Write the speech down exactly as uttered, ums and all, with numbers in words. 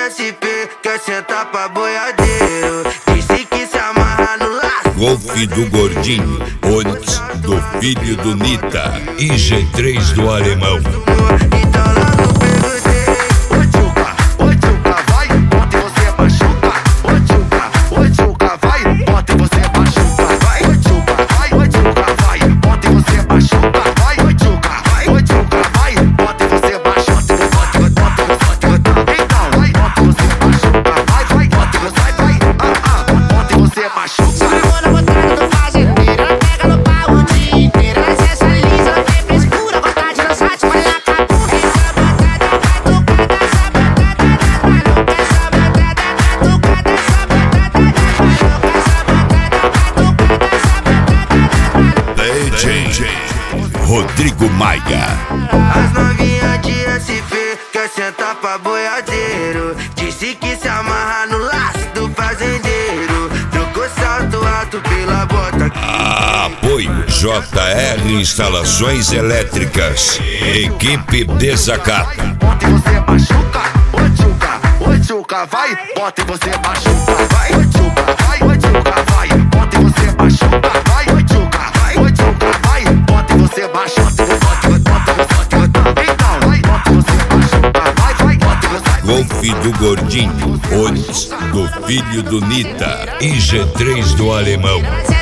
S P, quer sentar pra boiadeiro. Disse que se amarra no laço. Golfe do Gordinho, Onix do filho do Nita e G três do Alemão. Então logo perguntei: ô tchuca, ô tchuca, vai, bota e você machuca. Ô tchuca, ô tchuca, vai, bota e você machuca. Vai, ô tchuca, vai, ô tchuca, vai, bota e você machuca. Vai, ô tchuca, vai, ô tchuca, vai, bota e você machuca. Bota, bota, bota, bota. Então, vai, bota e você machuca. Vai, vai, bota e você vai, vai, ah, ah, bota e você machuca. Rodrigo Maia. As novinhas de S P quer sentar pra boiadeiro. Disse que se amarra no laço do fazendeiro. Trocou salto alto pela bota. Apoio J R Instalações Elétricas. Equipe Desacato. Bota e você machuca. Ô tchuca, ô tchuca, vai. Bota e você machuca. Vai, ô tchuca, vai, ô tchuca, vai. Bota e você machuca. Vai, ô tchuca, vai, ô tchuca, vai. Bota e você machuca. Golfe do Gordinho, Onix do filho do Nita e G três do Alemão.